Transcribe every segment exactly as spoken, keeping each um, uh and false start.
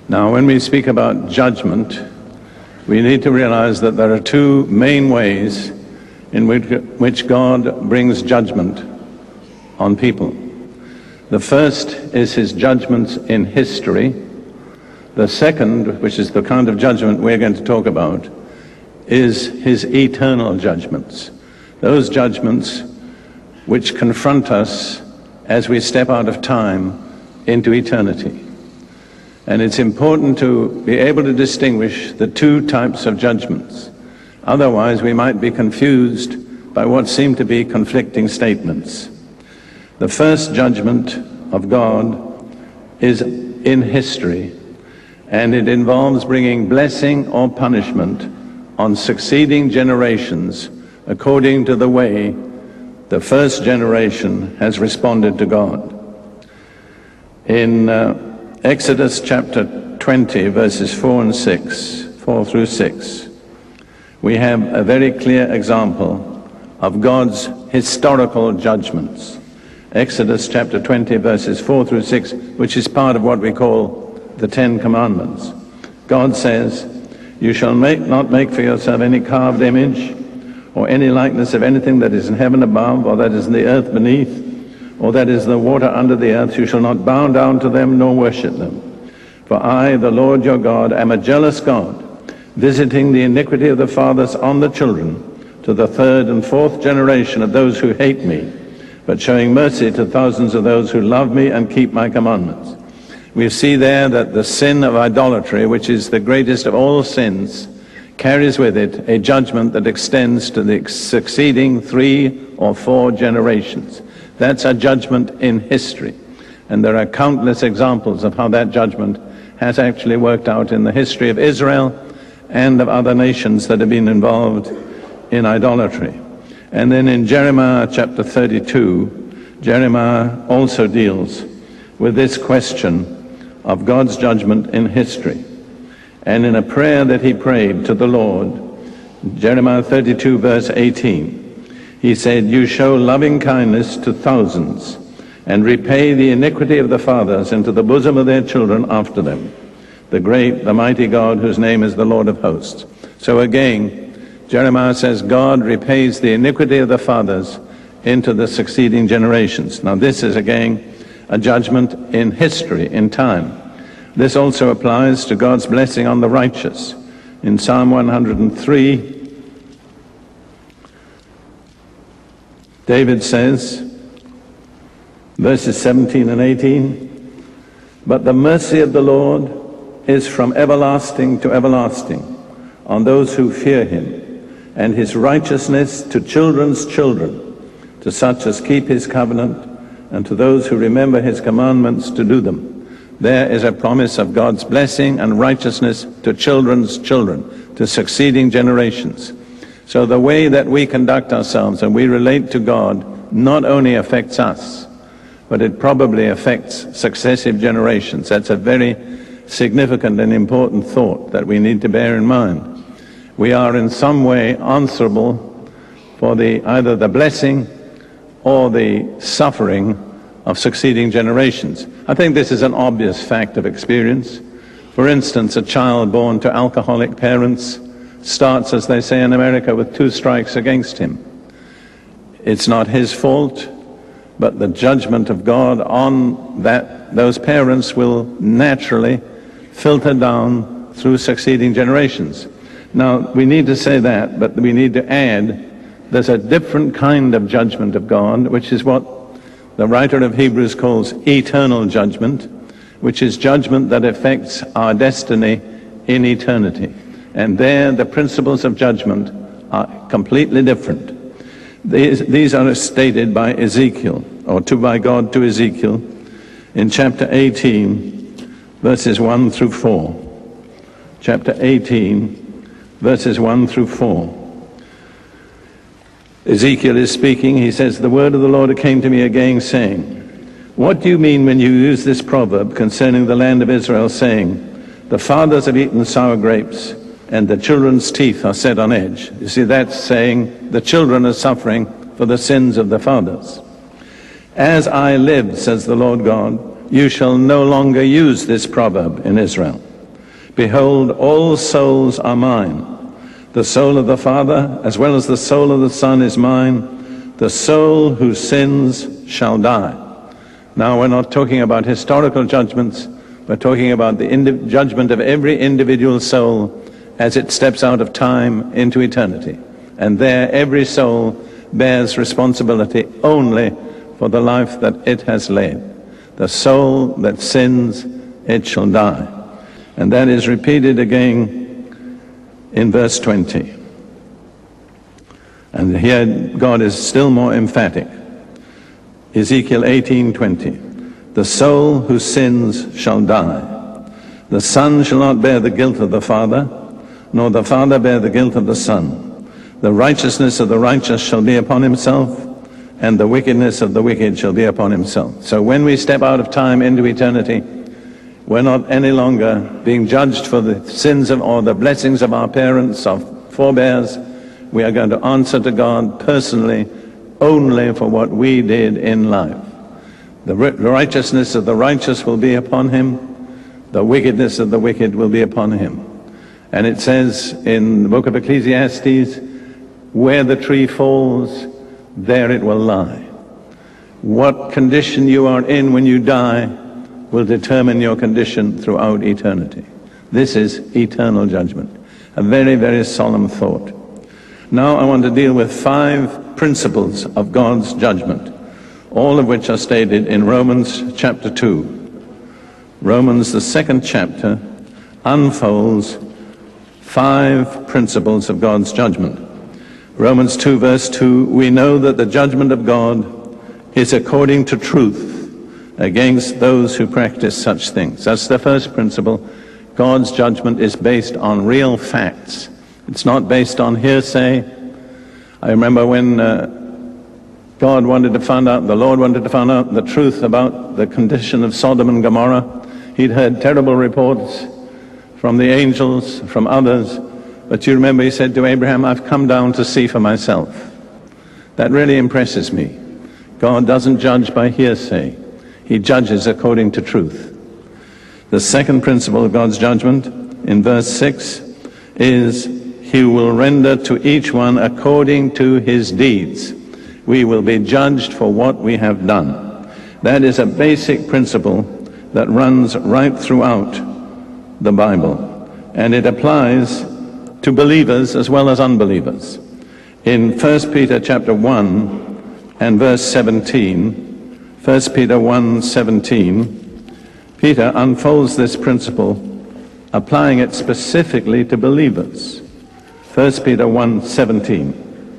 Now, when we speak about judgment, we need to realize that there are two main ways in which, which God brings judgment on people. The first is his judgments in history. The second, which is the kind of judgment we're going to talk about, is his eternal judgments. Those judgments which confront us as we step out of time into eternity. And it's important to be able to distinguish the two types of judgments. Otherwise, we might be confused by what seem to be conflicting statements. The first judgment of God is in history, and it involves bringing blessing or punishment on succeeding generations according to the way the first generation has responded to God. In uh, Exodus chapter twenty, verses four and six, four through six, we have a very clear example of God's historical judgments. Exodus chapter twenty, verses four through six, which is part of what we call the Ten Commandments. God says, "You shall make, not make for yourself any carved image or any likeness of anything that is in heaven above, or that is in the earth beneath, or that is the water under the earth. You shall not bow down to them nor worship them. For I, the Lord your God, am a jealous God, visiting the iniquity of the fathers on the children, to the third and fourth generation of those who hate me, but showing mercy to thousands of those who love me and keep my commandments." We see there that the sin of idolatry, which is the greatest of all sins, carries with it a judgment that extends to the succeeding three or four generations. That's a judgment in history. And there are countless examples of how that judgment has actually worked out in the history of Israel and of other nations that have been involved in idolatry. And then in Jeremiah chapter thirty-two, Jeremiah also deals with this question of God's judgment in history. And in a prayer that he prayed to the Lord, Jeremiah thirty-two, verse eighteen, he said, "You show loving kindness to thousands, and repay the iniquity of the fathers into the bosom of their children after them. The great, the mighty God, whose name is the Lord of hosts." So again, Jeremiah says God repays the iniquity of the fathers into the succeeding generations. Now this is again a judgment in history, in time. This also applies to God's blessing on the righteous. In Psalm one hundred three, David says, verses seventeen and eighteen, "But the mercy of the Lord is from everlasting to everlasting on those who fear him, and his righteousness to children's children, to such as keep his covenant, and to those who remember his commandments to do them." There is a promise of God's blessing and righteousness to children's children, to succeeding generations. So the way that we conduct ourselves and we relate to God not only affects us, but it probably affects successive generations. That's a very significant and important thought that we need to bear in mind. We are in some way answerable for the either the blessing or the suffering of succeeding generations. I think this is an obvious fact of experience. For instance, a child born to alcoholic parents starts, as they say in America, with two strikes against him. It's not his fault, but the judgment of God on that those parents will naturally filter down through succeeding generations. Now, we need to say that, but we need to add there's a different kind of judgment of God, which is what the writer of Hebrews calls eternal judgment, which is judgment that affects our destiny in eternity. And there the principles of judgment are completely different. These, these are stated by Ezekiel, or to by God to Ezekiel, in chapter eighteen, verses one through four. Chapter eighteen, verses one through four. Ezekiel is speaking. He says, "The word of the Lord came to me again, saying, what do you mean when you use this proverb concerning the land of Israel, saying, the fathers have eaten sour grapes, and the children's teeth are set on edge?" You see, that's saying the children are suffering for the sins of the fathers. "As I live, says the Lord God, you shall no longer use this proverb in Israel. Behold, all souls are mine. The soul of the Father, as well as the soul of the Son, is mine. The soul who sins shall die. Now, we're not talking about historical judgments. We're talking about the indi- judgment of every individual soul as it steps out of time into eternity. And there, every soul bears responsibility only for the life that it has led. The soul that sins, it shall die. And that is repeated again in verse twenty. And here God is still more emphatic. Ezekiel eighteen twenty. The soul who sins shall die. The Son shall not bear the guilt of the Father, nor the Father bear the guilt of the Son. The righteousness of the righteous shall be upon himself, and the wickedness of the wicked shall be upon himself. So when we step out of time into eternity, we're not any longer being judged for the sins of, or the blessings of our parents, our forebears. We are going to answer to God personally only for what we did in life. The righteousness of the righteous will be upon him. The wickedness of the wicked will be upon him. And it says in the book of Ecclesiastes, where the tree falls, there it will lie. What condition you are in when you die will determine your condition throughout eternity. This is eternal judgment. A very, very solemn thought. Now I want to deal with five principles of God's judgment, all of which are stated in Romans chapter two. Romans, the second chapter, unfolds five principles of God's judgment. Romans two verse two, we know that the judgment of God is according to truth against those who practice such things. That's the first principle. God's judgment is based on real facts. It's not based on hearsay. I remember when uh, God wanted to find out, the Lord wanted to find out the truth about the condition of Sodom and Gomorrah. He'd heard terrible reports from the angels, from others. But you remember he said to Abraham, I've come down to see for myself. That really impresses me. God doesn't judge by hearsay. He judges according to truth. The second principle of God's judgment in verse six is he will render to each one according to his deeds. We will be judged for what we have done. That is a basic principle that runs right throughout the Bible. And it applies to believers as well as unbelievers. In First Peter chapter one and verse seventeen, First Peter one seventeen, Peter unfolds this principle, applying it specifically to believers. First Peter one seventeen.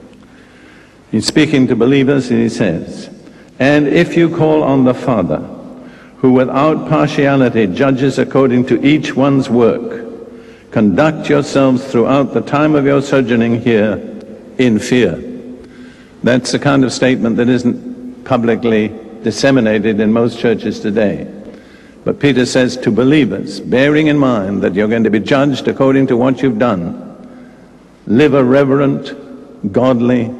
He's speaking to believers and he says, and if you call on the Father, who without partiality judges according to each one's work, conduct yourselves throughout the time of your sojourning here in fear. That's the kind of statement that isn't publicly disseminated in most churches today. But Peter says to believers, bearing in mind that you're going to be judged according to what you've done, live a reverent, godly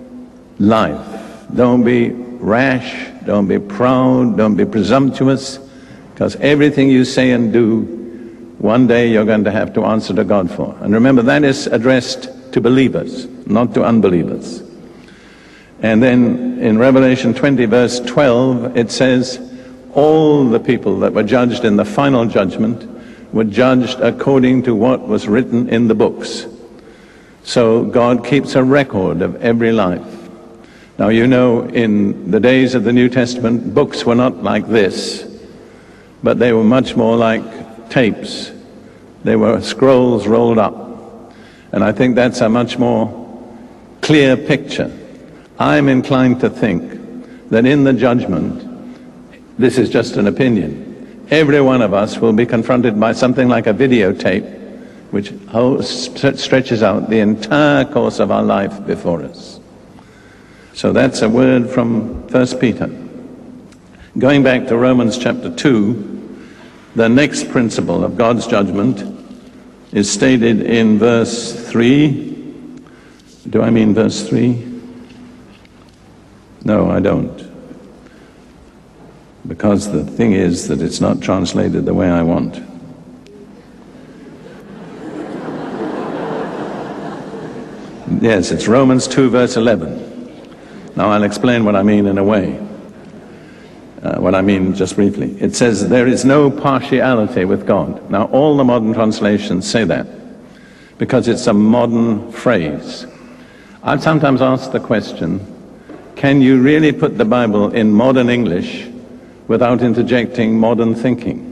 life. Don't be rash, don't be proud, don't be presumptuous, because everything you say and do, one day you're going to have to answer to God for. And remember, that is addressed to believers, not to unbelievers. And then in Revelation twenty verse twelve, it says, all the people that were judged in the final judgment were judged according to what was written in the books. So God keeps a record of every life. Now, you know, in the days of the New Testament, books were not like this, but they were much more like tapes. They were scrolls rolled up. And I think that's a much more clear picture. I'm inclined to think that in the judgment, this is just an opinion, every one of us will be confronted by something like a videotape which stretches out the entire course of our life before us. So that's a word from First Peter. Going back to Romans chapter two, the next principle of God's judgment is stated in verse three. Do I mean verse three? No, I don't. Because the thing is that it's not translated the way I want. Yes, it's Romans two, verse eleven. Now I'll explain what I mean in a way. Uh, what I mean just briefly. It says there is no partiality with God. Now all the modern translations say that because it's a modern phrase. I've sometimes asked the question, can you really put the Bible in modern English without interjecting modern thinking?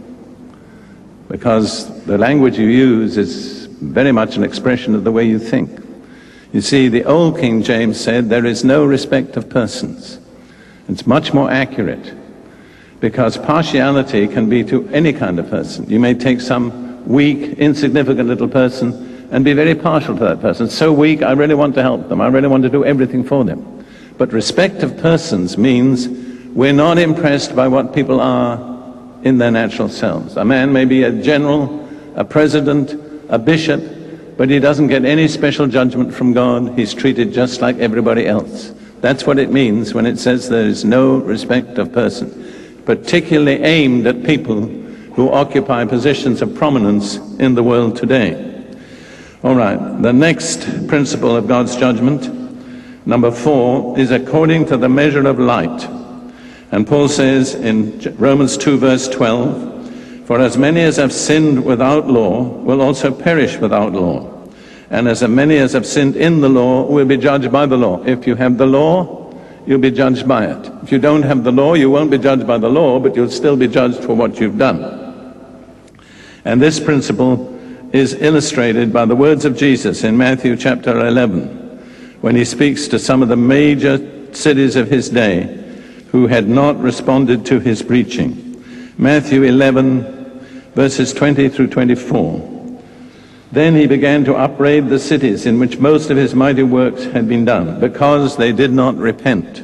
Because the language you use is very much an expression of the way you think. You see, the old King James said there is no respect of persons. It's much more accurate, because partiality can be to any kind of person. You may take some weak, insignificant little person and be very partial to that person. So weak, I really want to help them. I really want to do everything for them. But respect of persons means we're not impressed by what people are in their natural selves. A man may be a general, a president, a bishop, but he doesn't get any special judgment from God. He's treated just like everybody else. That's what it means when it says there is no respect of person, particularly aimed at people who occupy positions of prominence in the world today. All right, the next principle of God's judgment, number four, is according to the measure of light. And Paul says in Romans two, verse twelve, for as many as have sinned without law will also perish without law. And as many as have sinned in the law will be judged by the law. If you have the law, you'll be judged by it. If you don't have the law, you won't be judged by the law, but you'll still be judged for what you've done. And this principle is illustrated by the words of Jesus in Matthew chapter eleven, when he speaks to some of the major cities of his day who had not responded to his preaching. Matthew eleven, verses twenty through twenty-four. Then he began to upbraid the cities in which most of his mighty works had been done, because they did not repent.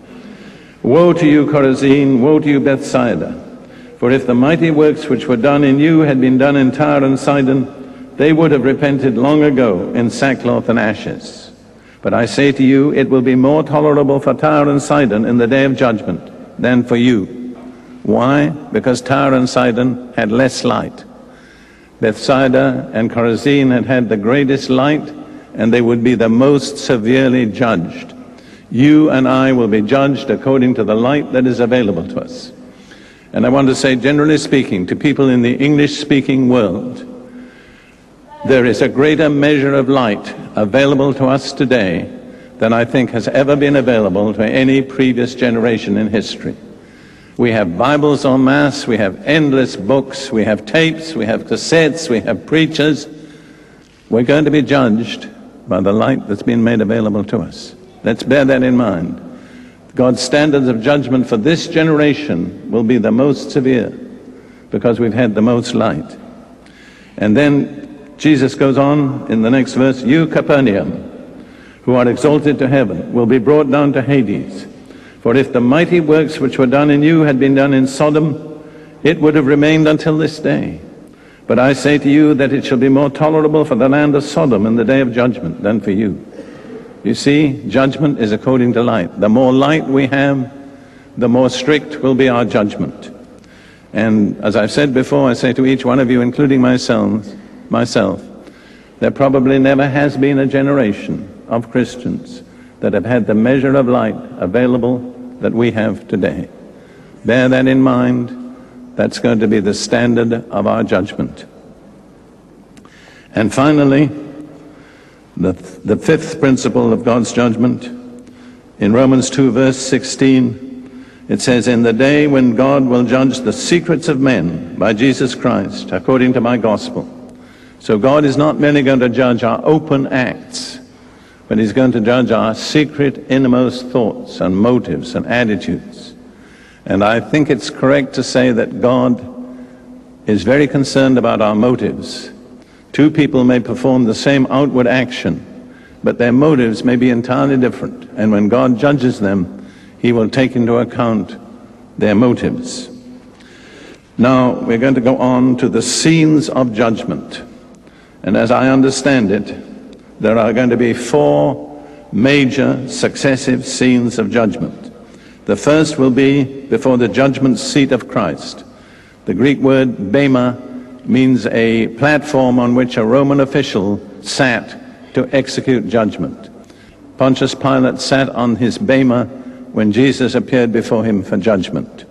Woe to you, Chorazin! Woe to you, Bethsaida! For if the mighty works which were done in you had been done in Tyre and Sidon, they would have repented long ago in sackcloth and ashes. But I say to you, it will be more tolerable for Tyre and Sidon in the day of judgment than for you. Why? Because Tyre and Sidon had less light. Bethsaida and Chorazin had had the greatest light, and they would be the most severely judged. You and I will be judged according to the light that is available to us. And I want to say, generally speaking, to people in the English-speaking world, there is a greater measure of light available to us today than I think has ever been available to any previous generation in history. We have Bibles en masse, we have endless books, we have tapes, we have cassettes, we have preachers. We're going to be judged by the light that's been made available to us. Let's bear that in mind. God's standards of judgment for this generation will be the most severe because we've had the most light. And then Jesus goes on in the next verse, you, Capernaum, who are exalted to heaven, will be brought down to Hades. For if the mighty works which were done in you had been done in Sodom, it would have remained until this day. But I say to you that it shall be more tolerable for the land of Sodom in the day of judgment than for you. You see, judgment is according to light. The more light we have, the more strict will be our judgment. And as I've said before, I say to each one of you, including myself, myself, there probably never has been a generation of Christians that have had the measure of light available that we have today. Bear that in mind. That's going to be the standard of our judgment. And finally, the, the fifth principle of God's judgment, in Romans two, verse sixteen, it says, in the day when God will judge the secrets of men by Jesus Christ, according to my gospel. So God is not merely going to judge our open acts, but he's going to judge our secret innermost thoughts and motives and attitudes. And I think it's correct to say that God is very concerned about our motives. Two people may perform the same outward action, but their motives may be entirely different. And when God judges them, he will take into account their motives. Now, we're going to go on to the scenes of judgment. And as I understand it, there are going to be four major successive scenes of judgment. The first will be before the judgment seat of Christ. The Greek word bema means a platform on which a Roman official sat to execute judgment. Pontius Pilate sat on his bema when Jesus appeared before him for judgment.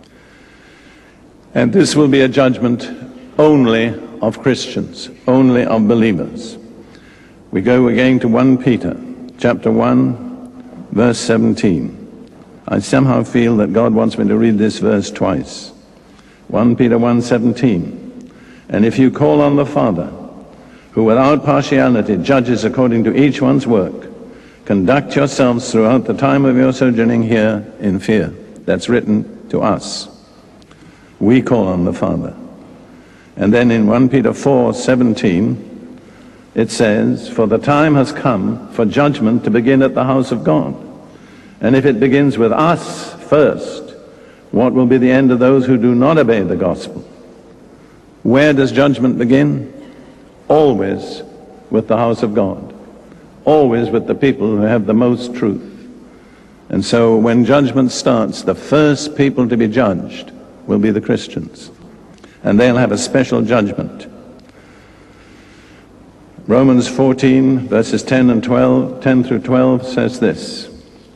And this will be a judgment only of Christians, only of believers. We go again to First Peter chapter one, verse seventeen. I somehow feel that God wants me to read this verse twice. First Peter one seventeen. And if you call on the Father, who without partiality judges according to each one's work, conduct yourselves throughout the time of your sojourning here in fear. That's written to us. We call on the Father. And then in First Peter four seventeen, it says, for the time has come for judgment to begin at the house of God. And if it begins with us first, what will be the end of those who do not obey the gospel? Where does judgment begin? Always with the house of God. Always with the people who have the most truth. And so when judgment starts, the first people to be judged will be the Christians. And they'll have a special judgment. Romans fourteen, verses ten and twelve, ten through twelve says this.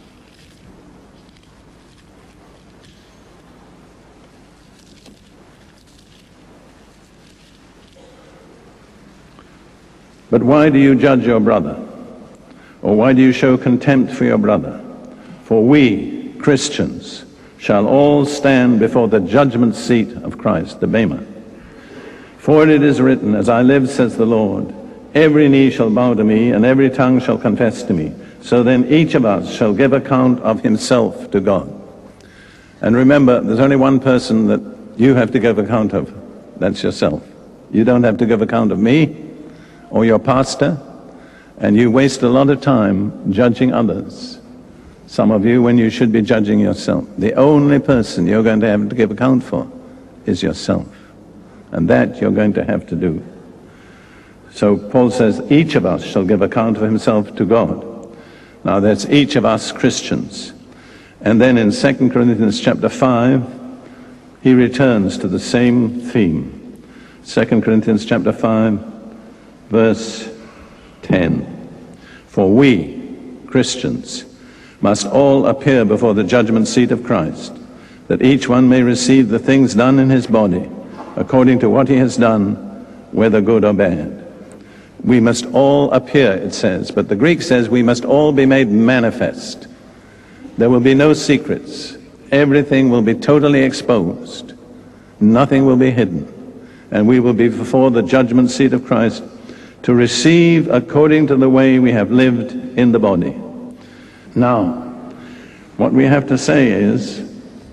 But why do you judge your brother? Or why do you show contempt for your brother? For we, Christians, shall all stand before the judgment seat of Christ, the Bema. For it is written, as I live, says the Lord, every knee shall bow to me, and every tongue shall confess to me. So then each of us shall give account of himself to God. And remember, there's only one person that you have to give account of. That's yourself. You don't have to give account of me or your pastor, and you waste a lot of time judging others. Some of you, when you should be judging yourself. The only person you're going to have to give account for is yourself. And that you're going to have to do. So Paul says, each of us shall give account of himself to God. Now that's each of us Christians. And then in Second Corinthians chapter five, he returns to the same theme. Second Corinthians chapter five, verse ten. For we, Christians, must all appear before the judgment seat of Christ, that each one may receive the things done in his body, according to what he has done, whether good or bad. We must all appear, it says, but the Greek says we must all be made manifest. There will be no secrets. Everything will be totally exposed. Nothing will be hidden. And we will be before the judgment seat of Christ to receive according to the way we have lived in the body. Now, what we have to say is,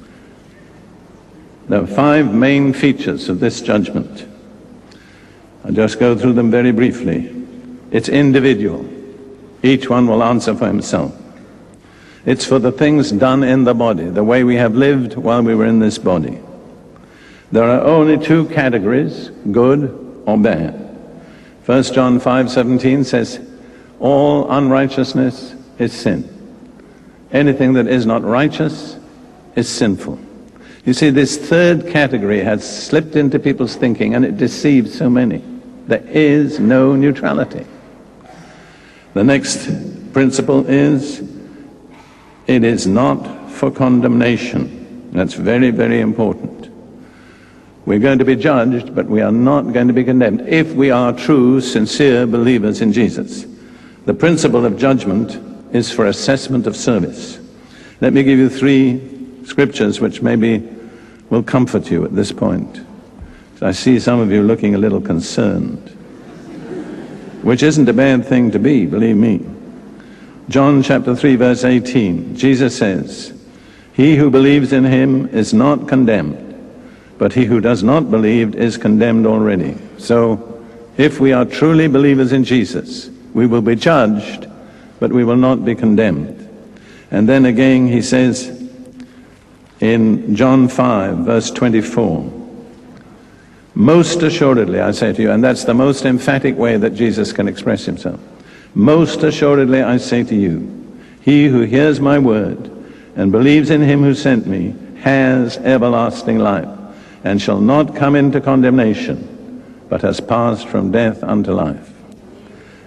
there are five main features of this judgment. I'll just go through them very briefly. It's individual. Each one will answer for himself. It's for the things done in the body, the way we have lived while we were in this body. There are only two categories, good or bad. First John five seventeen says, all unrighteousness is sin. Anything that is not righteous is sinful. You see, this third category has slipped into people's thinking, and it deceives so many. There is no neutrality. The next principle is, it is not for condemnation. That's very, very important. We're going to be judged, but we are not going to be condemned if we are true, sincere believers in Jesus. The principle of judgment is for assessment of service. Let me give you three scriptures which maybe will comfort you at this point. I see some of you looking a little concerned, which isn't a bad thing to be, believe me. John chapter three, verse eighteen, Jesus says, he who believes in him is not condemned, but he who does not believe is condemned already. So, if we are truly believers in Jesus, we will be judged, but we will not be condemned. And then again he says in John five, verse twenty-four, most assuredly, I say to you, and that's the most emphatic way that Jesus can express himself, most assuredly I say to you, he who hears my word and believes in him who sent me has everlasting life, and shall not come into condemnation, but has passed from death unto life.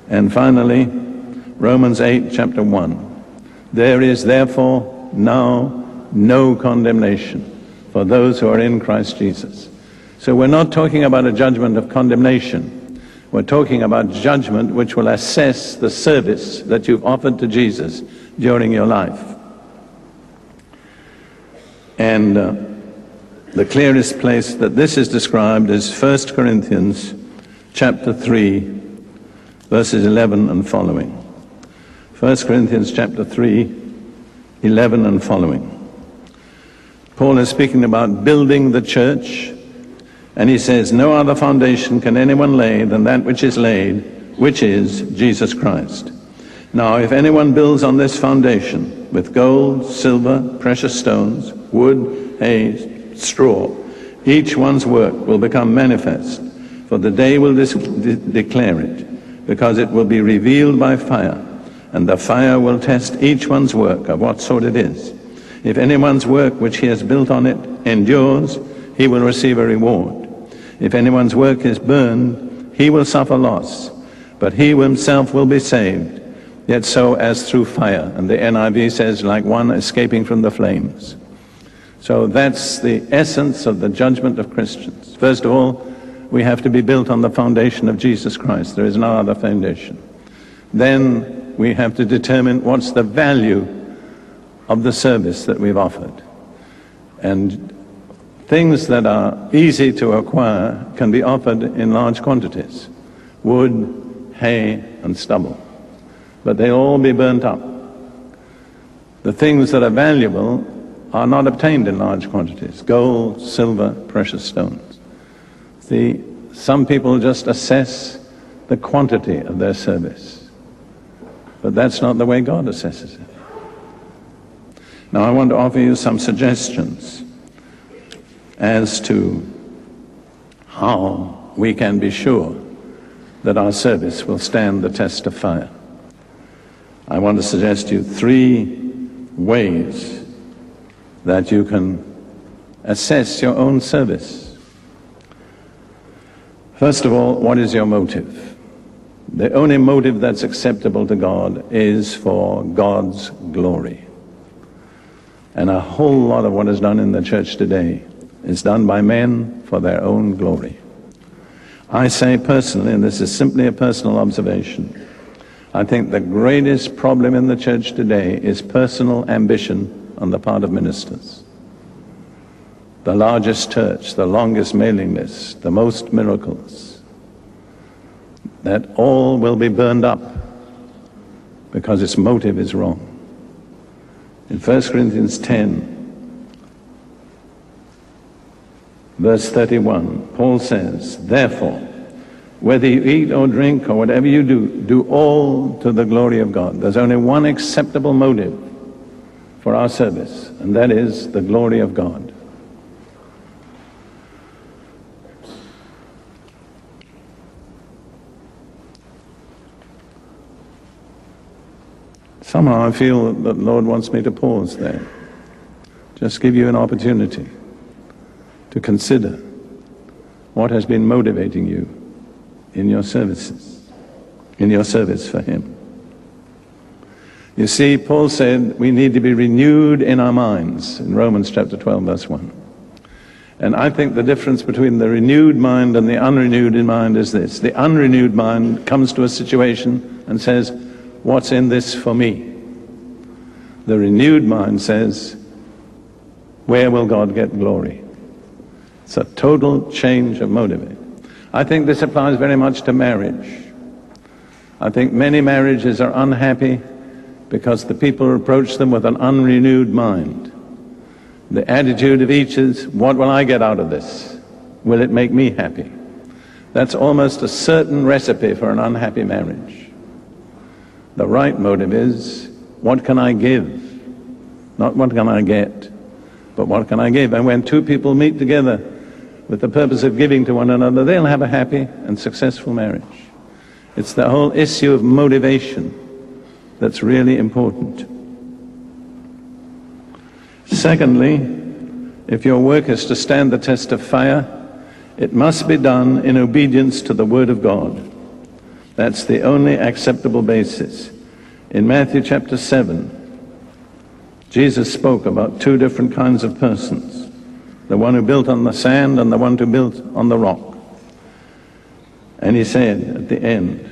And finally, Romans eight, chapter one. There is therefore now no condemnation for those who are in Christ Jesus. So we're not talking about a judgment of condemnation. We're talking about judgment which will assess the service that you've offered to Jesus during your life. And uh, the clearest place that this is described is First Corinthians chapter three, verses eleven and following. First Corinthians chapter three, eleven and following. Paul is speaking about building the church, and he says, no other foundation can anyone lay than that which is laid, which is Jesus Christ. Now, if anyone builds on this foundation with gold, silver, precious stones, wood, hay, straw, each one's work will become manifest, for the day will dis- de- declare it, because it will be revealed by fire, and the fire will test each one's work of what sort it is. If anyone's work which he has built on it endures, he will receive a reward. If anyone's work is burned, he will suffer loss, but he himself will be saved, yet so as through fire. And the N I V says, like one escaping from the flames. So that's the essence of the judgment of Christians. First of all, we have to be built on the foundation of Jesus Christ. There is no other foundation. Then we have to determine what's the value of the service that we've offered. And things that are easy to acquire can be offered in large quantities. Wood, hay, and stubble. But they'll all be burnt up. The things that are valuable are not obtained in large quantities. Gold, silver, precious stones. See, some people just assess the quantity of their service. But that's not the way God assesses it. Now I want to offer you some suggestions as to how we can be sure that our service will stand the test of fire. I want to suggest to you three ways that you can assess your own service. First of all, what is your motive? The only motive that's acceptable to God is for God's glory. And a whole lot of what is done in the church today is done by men for their own glory. I say personally, and this is simply a personal observation, I think the greatest problem in the church today is personal ambition on the part of ministers. The largest church, the longest mailing list, the most miracles, that all will be burned up because its motive is wrong. In First Corinthians ten, verse thirty-one, Paul says, therefore, whether you eat or drink or whatever you do, do all to the glory of God. There's only one acceptable motive for our service, and that is the glory of God. Somehow I feel that the Lord wants me to pause there. Just give you an opportunity to consider what has been motivating you in your services, in your service for Him. You see, Paul said we need to be renewed in our minds in Romans chapter twelve, verse one. And I think the difference between the renewed mind and the unrenewed mind is this. The unrenewed mind comes to a situation and says, what's in this for me? The renewed mind says, where will God get glory? It's a total change of motive. I think this applies very much to marriage. I think many marriages are unhappy because the people approach them with an unrenewed mind. The attitude of each is, what will I get out of this? Will it make me happy? That's almost a certain recipe for an unhappy marriage. The right motive is, what can I give? Not what can I get, but what can I give? And when two people meet together with the purpose of giving to one another, they'll have a happy and successful marriage. It's the whole issue of motivation that's really important. Secondly, if your work is to stand the test of fire, it must be done in obedience to the Word of God. That's the only acceptable basis. In Matthew chapter seven, Jesus spoke about two different kinds of persons, the one who built on the sand and the one who built on the rock. And he said at the end,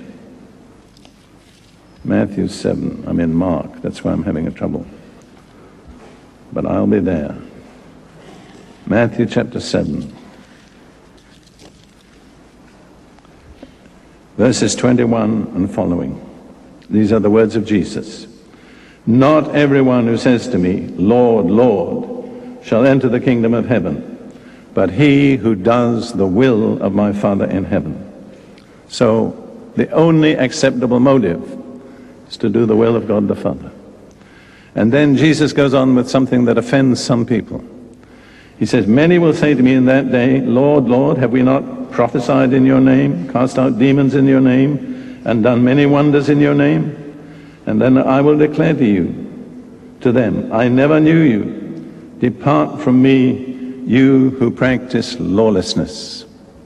Matthew seven, I'm in Mark, that's why I'm having a trouble, but I'll be there. Matthew chapter seven, verses twenty-one and following. These are the words of Jesus. Not everyone who says to me, Lord, Lord, shall enter the kingdom of heaven, but he who does the will of my Father in heaven. So the only acceptable motive is to do the will of God the Father. And then Jesus goes on with something that offends some people. He says, many will say to me in that day, Lord, Lord, have we not prophesied in your name, cast out demons in your name, and done many wonders in your name? And then I will declare to you, to them, I never knew you. Depart from me, you who practice lawlessness.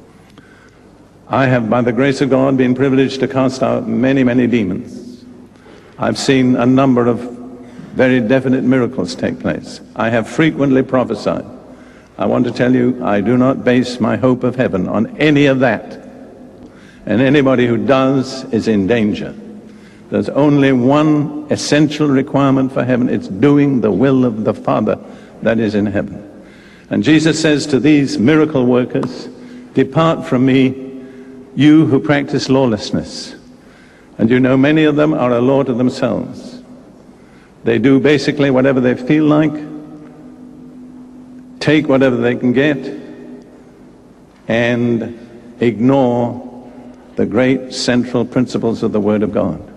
I have, by the grace of God, been privileged to cast out many, many demons. I've seen a number of very definite miracles take place. I have frequently prophesied. I want to tell you, I do not base my hope of heaven on any of that. And anybody who does is in danger. There's only one essential requirement for heaven. It's doing the will of the Father that is in heaven. And Jesus says to these miracle workers, depart from me, you who practice lawlessness. And you know, many of them are a law to themselves. They do basically whatever they feel like, take whatever they can get, and ignore the great central principles of the Word of God.